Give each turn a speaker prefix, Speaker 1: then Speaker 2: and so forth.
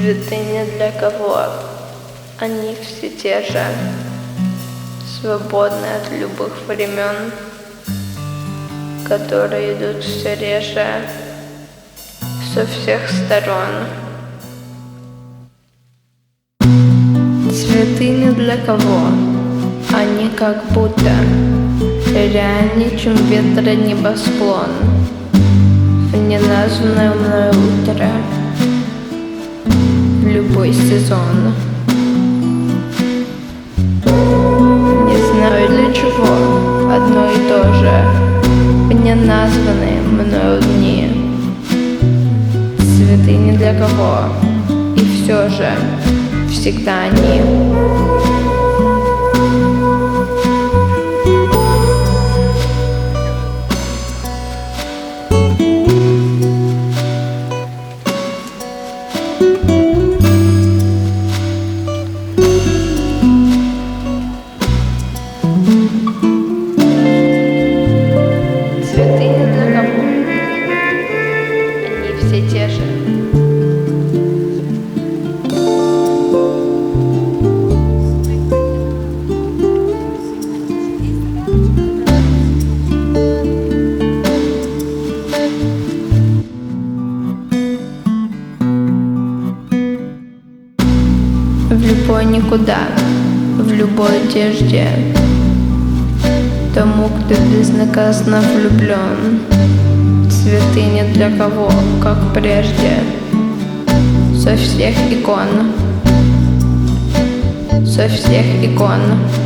Speaker 1: Цветы не для кого, они все те же, свободны от любых времен, которые идут все реже со всех сторон. Цветы не для кого, они как будто реальнее, чем ветра небосклон в неназванное мною утро, в любой сезон. Не знаю для чего, одно и то же, в неназванные мною дни. Цветы не для кого, и все же всегда они. Цветы не для кого, они все те же. В любой никуда, в любой одежде, тому, кто безнаказанно влюблен. Цветы не для кого, как прежде, со всех икон, со всех икон.